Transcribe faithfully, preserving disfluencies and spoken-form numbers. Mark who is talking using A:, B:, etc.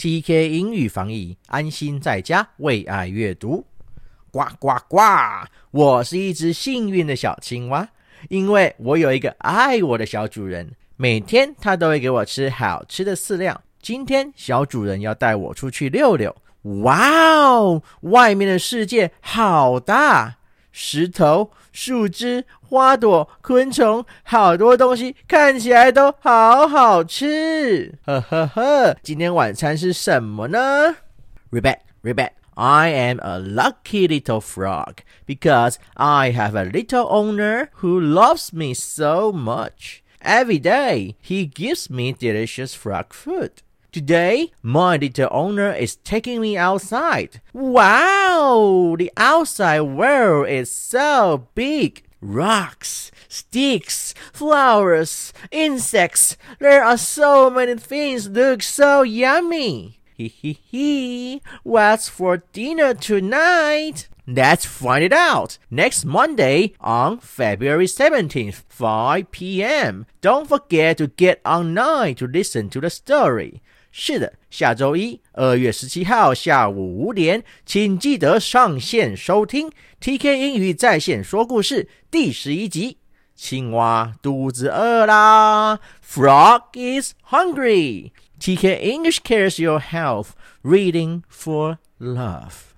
A: T K 英语防疫，安心在家为爱阅读。呱呱呱！我是一只幸运的小青蛙，因为我有一个爱我的小主人，每天他都会给我吃好吃的饲料。今天小主人要带我出去溜溜。哇哦，外面的世界好大，石头、树枝、花朵、昆虫，好多东西看起来都好好吃。呵呵呵，今天晚餐是什么呢？ Rebecca, Rebecca, I am a lucky little frog because I have a little owner who loves me so much. Every day, he gives me delicious frog food.Today, my little owner is taking me outside. Wow! The outside world is so big. Rocks, sticks, flowers, insects. There are so many things look so yummy. Hee hee hee. What's for dinner tonight? Let's find it out next Monday on February seventeenth, five p.m. Don't forget to get online to listen to the story.是的，下周一二月十七号下午五点，请记得上线收听 T K 英语在线说故事第十一集。青蛙肚子饿啦 Frog is hungry. T K English cares your health. Reading for love.